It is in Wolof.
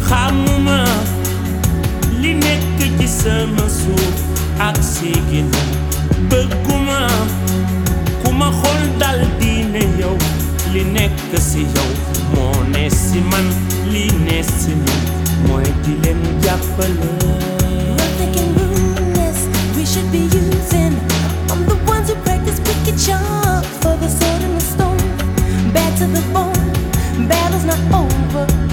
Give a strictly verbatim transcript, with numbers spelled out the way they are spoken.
xamuma li nekk ci sama suuf ak si ginnaaw bëgguma ku ma xool dal di ne yow li nekk si yow moo ne si man li ne si man mooy di leen jàppale. We're thinking rudeness we should be using. I'm the ones who practice wicked charms for the sword and the stone. Bad to the bone, battle's not over.